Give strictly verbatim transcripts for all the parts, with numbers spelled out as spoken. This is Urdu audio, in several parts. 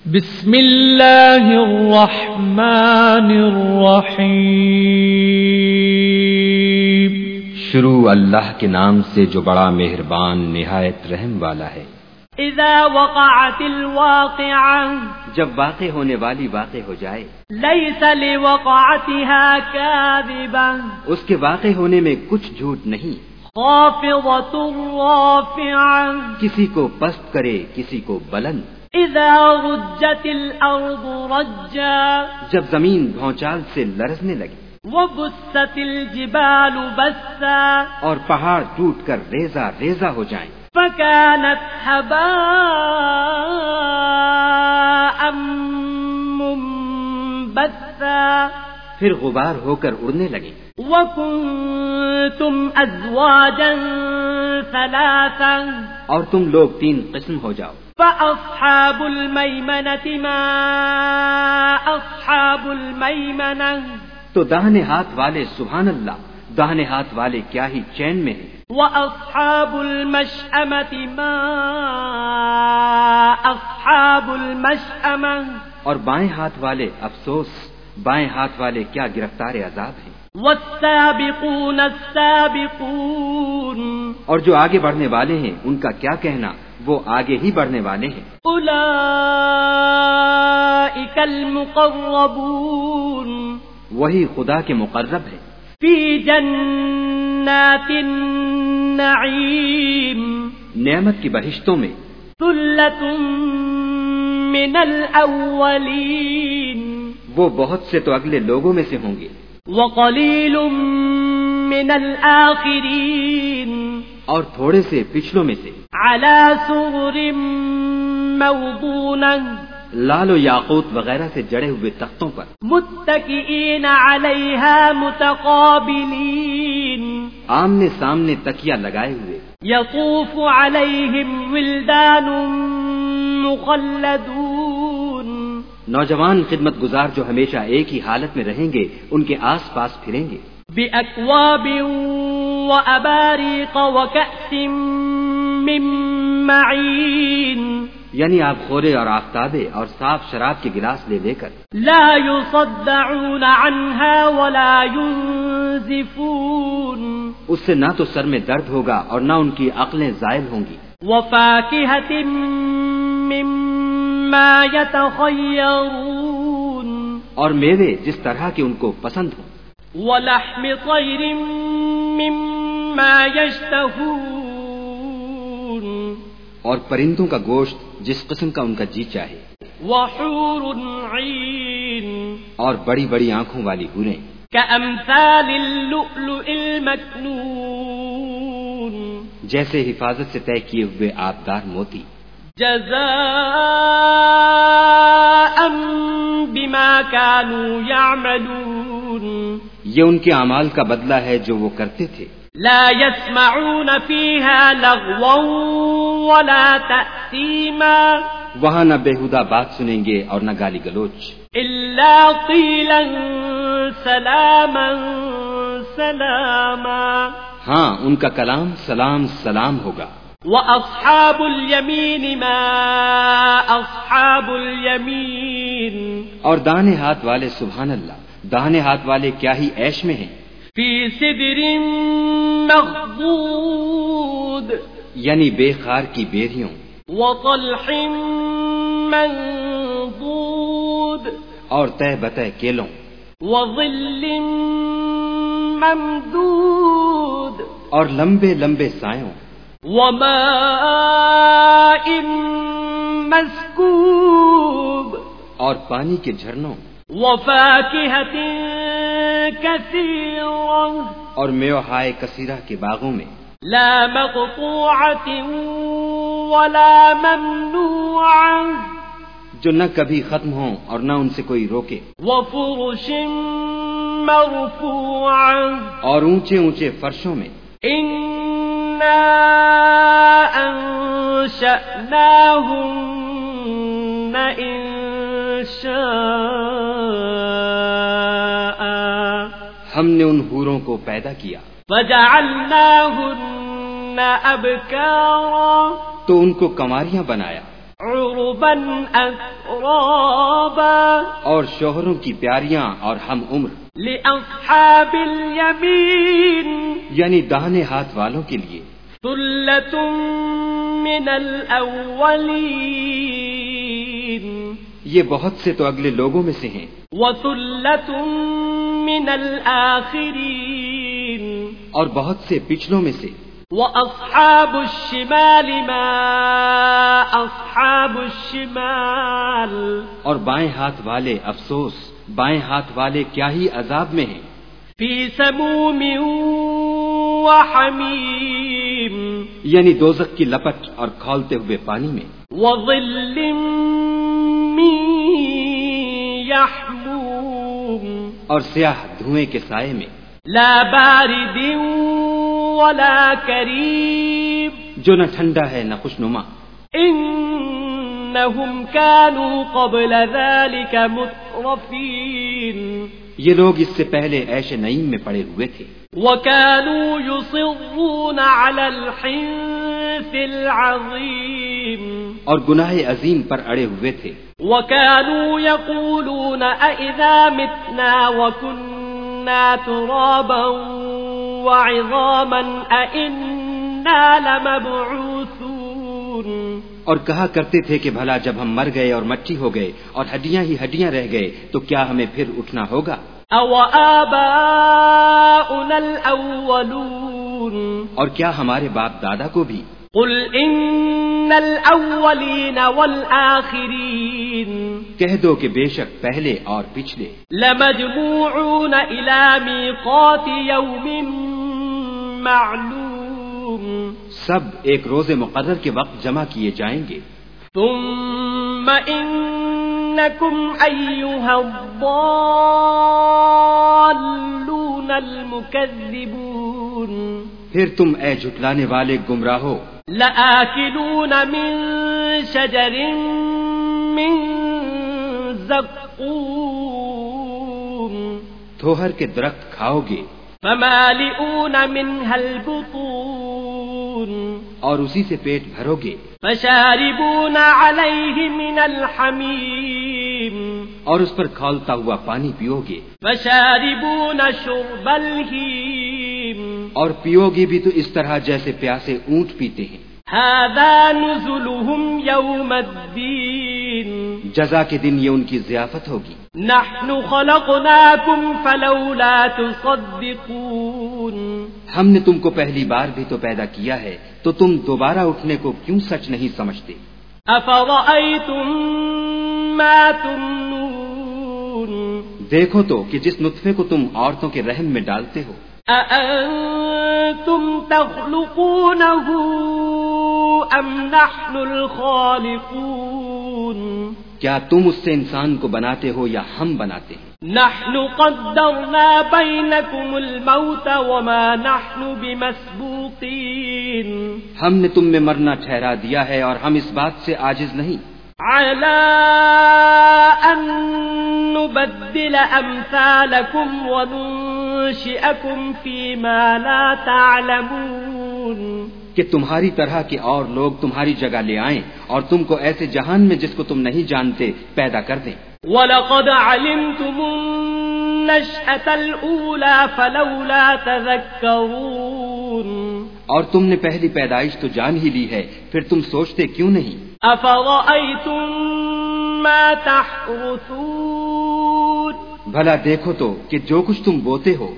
بسم اللہ الرحمن الرحیم۔ شروع اللہ کے نام سے جو بڑا مہربان نہایت رحم والا ہے۔ اذا وقعت الواقعہ، جب واقع ہونے والی واقع ہو جائے۔ لیس لوقعتها کاذبہ، اس کے واقع ہونے میں کچھ جھوٹ نہیں۔ خافضۃ رافعہ، کسی کو پست کرے کسی کو بلند۔ اذا رجت الارض رجا، جب زمین بھونچال سے لرزنے لگی۔ وبست الجبال بسا، اور پہاڑ ٹوٹ کر ریزہ ریزہ ہو جائیں۔ فكانت هباء منبثا، پھر غبار ہو کر اڑنے لگے۔ وكنتم ازواجا ثلاثا، اور تم لوگ تین قسم ہو جاؤ۔ فاصحاب المیمنة ما اصحاب المیمنة، تو داہنے ہاتھ والے سبحان اللہ، داہنے ہاتھ والے کیا ہی چین میں ہیں۔ وَأَصْحَابُ الْمَشْأَمَةِ مَا أَصْحَابُ الْمَشْأَمَةِ، اور بائیں ہاتھ والے افسوس، بائیں ہاتھ والے کیا گرفتار عذاب ہیں۔ وَالسَّابِقُونَ السَّابِقُونَ، اور جو آگے بڑھنے والے ہیں ان کا کیا کہنا، وہ آگے ہی بڑھنے والے ہیں۔ أُولَئِكَ الْمُقَرَّبُونَ، وہی خدا کے مقرب ہیں۔ فِي جَنَّاتِ النَّعِيمِ، نعمت کی بہشتوں میں۔ ثُلَّةٌ مِّنَ الْأَوَّلِينَ، وہ بہت سے تو اگلے لوگوں میں سے ہوں گے۔ وَقَلِيلٌ مِّنَ الْآخِرِينَ، اور تھوڑے سے پچھلوں میں سے۔ عَلَى سُرُرٍ مَّوْضُونَةٍ، لال و یاقوت وغیرہ سے جڑے ہوئے تختوں پر۔ متکئین علیہا متقابلین، آمنے سامنے تکیہ لگائے ہوئے۔ یطوف علیہم ولدان مخلدون، نوجوان خدمت گزار جو ہمیشہ ایک ہی حالت میں رہیں گے ان کے آس پاس پھریں گے۔ بأکواب وأباریق وکأس من معین، یعنی آپ خورے اور آفتابے اور صاف شراب کے گلاس لے لے کر۔ لا يصدعون عنها ولا ينزفون، اس سے نہ تو سر میں درد ہوگا اور نہ ان کی عقلیں زائل ہوں گی۔ وفاکہۃ مما یتخیرون، اور میوے جس طرح کے ان کو پسند ہوں۔ ولحم طیر مما یشتہون، اور پرندوں کا گوشت جس قسم کا ان کا جی چاہے۔ وحور عین، اور بڑی بڑی آنکھوں والی حوریں۔ کامثال اللؤلؤ المکنون، جیسے حفاظت سے طے کیے ہوئے آبدار موتی۔ جزاء بما كانوا يعملون، یہ ان کے اعمال کا بدلہ ہے جو وہ کرتے تھے۔ لا يسمعون فيها لغوا ولا تأثیما، وہاں نہ بےہودہ بات سنیں گے اور نہ گالی گلوچ۔ الا قیلا سلاما سلاما، ہاں ان کا کلام سلام سلام ہوگا۔ وَأَصْحَابُ الْيَمِينِ مَا أَصْحَابُ الْيَمِينِ، اور داہنے ہاتھ والے سبحان اللہ، داہنے ہاتھ والے کیا ہی عیش میں ہیں۔ فِي سِدْرٍ مَّخْضُودٍ، یعنی بے خار کی بیریوں۔ وَطَلْحٍ مَّنضُودٍ، اور تہ بتہ کیلوں۔ وَظِلٍّ مَّمْدُودٍ، اور لمبے لمبے سایوں۔ وَمَاءٍ مَّسْكُوبٍ، اور پانی کے جھرنوں۔ وَفَاكِهَةٍ كَثِيرَةٍ، اور میوہائے کثیرہ کے باغوں میں۔ لا مقطوعة ولا ممنوعة، جو نہ کبھی ختم ہوں اور نہ ان سے کوئی روکے۔ وفرش مرفوعة، اور اونچے اونچے فرشوں میں۔ إنا أنشأناهن إنشاء، ہم نے ان حوروں کو پیدا کیا۔ فجعلناهن أبكارا، تو ان کو کنواریاں بنایا۔ عربا أترابا اور شوہروں کی پیاریاں اور ہم عمر، لأصحاب اليمين یعنی داہنے ہاتھ والوں کے لیے، ثلة من الأولين یہ بہت سے تو اگلے لوگوں میں سے ہیں، وثلة من الآخرين اور بہت سے پچھلوں میں سے، وأصحاب الشمال ما أصحاب الشمال اور بائیں ہاتھ والے افسوس، بائیں ہاتھ والے کیا ہی عذاب میں ہیں، في سموم وحميم یعنی دوزخ کی لپٹ اور کھولتے ہوئے پانی میں، وظل من يحموم اور سیاہ دھوئیں کے سائے میں، لا بارد ولا كريم جو نہ ٹھنڈا ہے نہ خوشنما، إنهم كانوا قبل ذلك مترفين یہ لوگ اس سے پہلے عیش نعیم میں پڑے ہوئے تھے، وكانوا يصرون على الحنث العظيم اور گناہ عظیم پر اڑے ہوئے تھے، وكانوا يقولون أئذا متنا وكنا ترابا وعظاما أئنا لمبعوثون اور کہا کرتے تھے کہ بھلا جب ہم مر گئے اور مٹی ہو گئے اور ہڈیاں ہی ہڈیاں رہ گئے تو کیا ہمیں پھر اٹھنا ہوگا؟ أو آباؤنا الأولون اور کیا ہمارے باپ دادا کو بھی؟ قل إن الأولين والآخرين کہہ دو کہ بے شک پہلے اور پچھلے لمجموعون إلى ميقات يوم معلوم سب ایک روز مقرر کے وقت جمع کیے جائیں گے، ثم إنكم أيها الضالون المكذبون پھر تم اے جھٹلانے والے گمراہو لآكلون من شجر من زقوم تھوہر کے درخت کھاؤ گے، فمالئون منها البطون اور اسی سے پیٹ بھرو گے، فشاربون عليه من الحميم اور اس پر کھولتا ہوا پانی پیو گے، فشاربون شرب الهيم اور پیو گے بھی تو اس طرح جیسے پیاسے اونٹ پیتے ہیں، هذا نزلهم يوم الدين جزا کے دن یہ ان کی ضیافت ہوگی، نحن خلقناكم فلولا تصدقون ہم نے تم کو پہلی بار بھی تو پیدا کیا ہے تو تم دوبارہ اٹھنے کو کیوں سچ نہیں سمجھتے؟ افرأيتم ما تمنون دیکھو تو کہ جس نطفے کو تم عورتوں کے رحم میں ڈالتے ہو، أأنتم تخلقونه أم نحن الخالقون کیا تم اس سے انسان کو بناتے ہو یا ہم بناتے ہیں؟ نحن قدرنا بينكم الموت وما نحن بمسبوقين ہم نے تم میں مرنا ٹھہرا دیا ہے اور ہم اس بات سے عاجز نہیں، على أن نبدل أمثالكم وننشئكم فيما لا تعلمون کہ تمہاری طرح کے اور لوگ تمہاری جگہ لے آئیں اور تم کو ایسے جہان میں جس کو تم نہیں جانتے پیدا کر دیں، وَلَقَدْ عَلِمْتُمُ النَّشْأَةَ الْأُولَى فَلَوْلَا تَذَكَّرُونَ اور تم نے پہلی پیدائش تو جان ہی لی ہے، پھر تم سوچتے کیوں نہیں؟ أَفَرَأَيْتُم مَّا تَحْرُثُونَ بھلا دیکھو تو کہ جو کچھ تم بوتے ہو،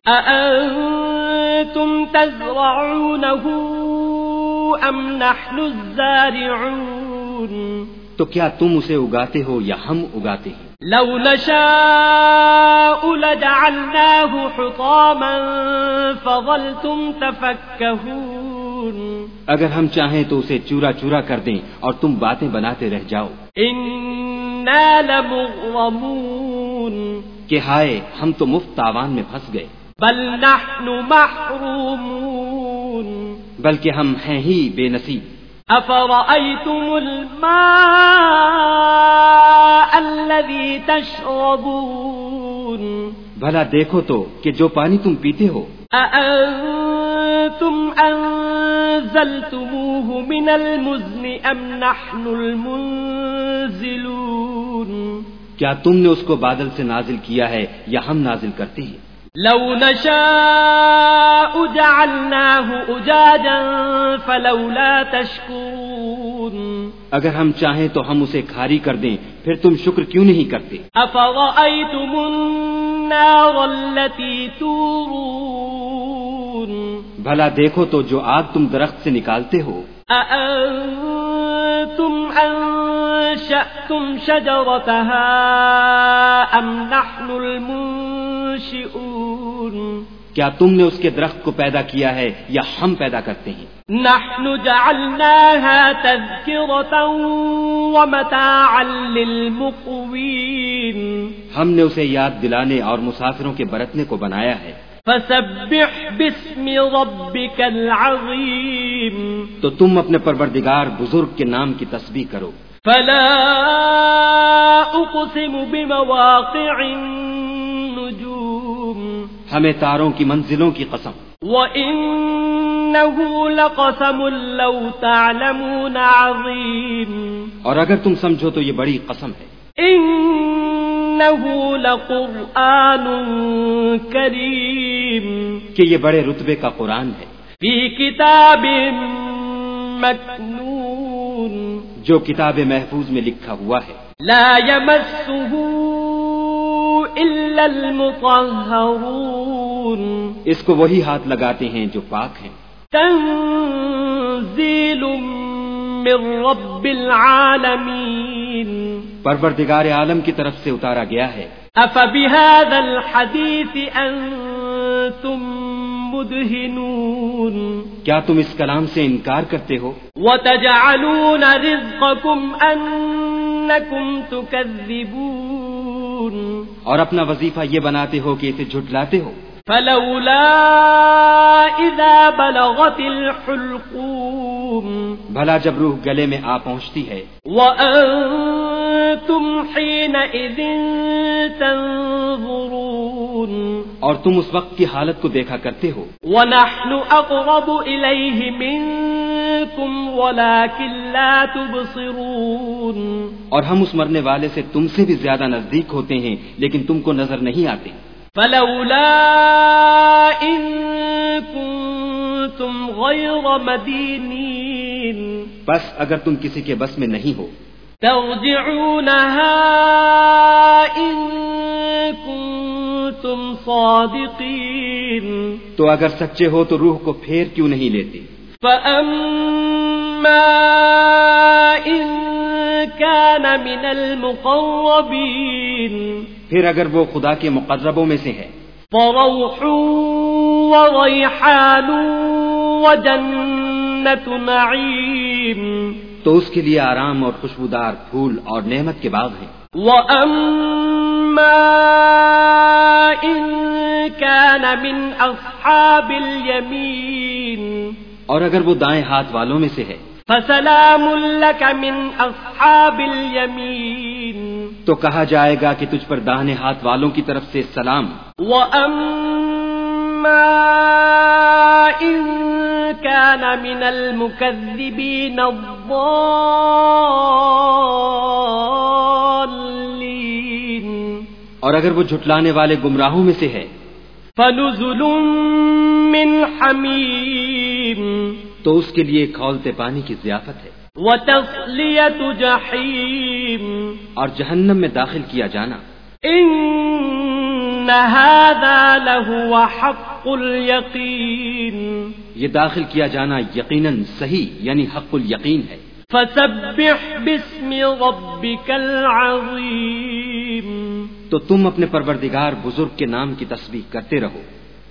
أَأَنتُمْ تَزْرَعُونَهُ أَمْ نَحْنُ الزَّارِعُونَ تو کیا تم اسے اگاتے ہو یا ہم اگاتے ہیں؟ لو نشاء لجعلناه حطاما فظلتم تفكهون اگر ہم چاہیں تو اسے چورا چورا کر دیں اور تم باتیں بناتے رہ جاؤ، إنا لمغرمون کہ ہائے ہم تو مفت تاوان میں پھنس گئے، بل نحن محرومون بلکہ ہم ہیں ہی بے نصیب۔ أفرأيتم الماء الذي تشربون بھلا دیکھو تو کہ جو پانی تم پیتے ہو، أأنتم أنزلتم أنزلتموه من المزن أم نحن المنزلون کیا تم نے اس کو بادل سے نازل کیا ہے یا ہم نازل کرتے ہیں؟ لو نشاء جعلناه أجاجا فلولا تشكرون اگر ہم چاہیں تو ہم اسے کھاری کر دیں، پھر تم شکر کیوں نہیں کرتے؟ أفرأيتم النار التي تورون بھلا دیکھو تو جو آگ تم درخت سے نکالتے ہو، أأنتم أنشأتم شجرتها أم نحن المنشئون کیا تم نے اس کے درخت کو پیدا کیا ہے یا ہم پیدا کرتے ہیں؟ نحن جعلناها تذكرة ومتاعا للمقوين ہم نے اسے یاد دلانے اور مسافروں کے برتنے کو بنایا ہے۔ فسبح باسم ربك العظيم تو تم اپنے پروردگار بزرگ کے نام کی تسبیح کرو۔ فلا أقسم بمواقع النجوم ہمیں تاروں کی منزلوں کی قسم، وَإِنَّهُ لَقَسَمٌ لَوْ تَعْلَمُونَ عَظِيمٌ اور اگر تم سمجھو تو یہ بڑی قسم ہے۔ إِنَّهُ لَقُرْآنٌ كَرِيمٌ کہ یہ بڑے رتبے کا قرآن ہے، فِي كِتَابٍ مَكْنُونٍ جو کتاب محفوظ میں لکھا ہوا ہے، لَا يَمَسُّهُ إِلَّا الْمُطَهَّرُونَ اس کو وہی ہاتھ لگاتے ہیں جو پاک ہیں۔ تنزیل من رب العالمین پروردگار عالم کی طرف سے اتارا گیا ہے۔ افبهذا الحدیث انتم مدہنون کیا تم اس کلام سے انکار کرتے ہو؟ وتجعلون رزقکم انکم تکذبون اور اپنا وظیفہ یہ بناتے ہو کہ اسے جھٹلاتے ہو۔ فلولا اذا بلغت الحلقوم بھلا جب روح گلے میں آ پہنچتی ہے، وانتم حينئذ تنظرون اور تم اس وقت کی حالت کو دیکھا کرتے ہو، ونحن اقرب الیہ منکم ولکن لا تبصرون اور ہم اس مرنے والے سے تم سے بھی زیادہ نزدیک ہوتے ہیں لیکن تم کو نظر نہیں آتے۔ فلولا ان کنتم غیر مدینین بس اگر تم کسی کے بس میں نہیں ہو، ترجعونها ان کنتم صادقین تو اگر سچے ہو تو روح کو پھیر کیوں نہیں لیتے؟ فأما ان كان من المقربین پھر اگر وہ خدا کے مقربوں میں سے ہے، فروح وریحان وجنت نعیم تو اس کے لیے آرام اور خوشبودار پھول اور نعمت کے باغ ہیں۔ وَأَمَّا إِن كَانَ مِنْ أَصْحَابِ الْيَمِينِ اور اگر وہ دائیں ہاتھ والوں میں سے ہے، فَسَلَامٌ لَكَ مِنْ أَصْحَابِ الْيَمِينِ تو کہا جائے گا کہ تجھ پر داہنے ہاتھ والوں کی طرف سے سلام۔ وَأَمَّا إِن كَانَ مِنَ الْمُكَذِّبِينَ الضَّالِّينَ اور اگر وہ جھٹلانے والے گمراہوں میں سے ہے، فَنُزُلٌ مِّنْ حَمِيمٍ تو اس کے لیے کھولتے پانی کی ضیافت ہے، وَتَصْلِيَةُ جَحِيمٍ اور جہنم میں داخل کیا جانا۔ إِنَّ هَذَا لَهُوَ حَقُّ الْيَقِينِ یہ داخل کیا جانا یقیناً صحیح یعنی حق الیقین ہے۔ فَسَبِّحْ بِاسْمِ رَبِّكَ الْعَظِيمِ تو تم اپنے پروردگار بزرگ کے نام کی تسبیح کرتے رہو۔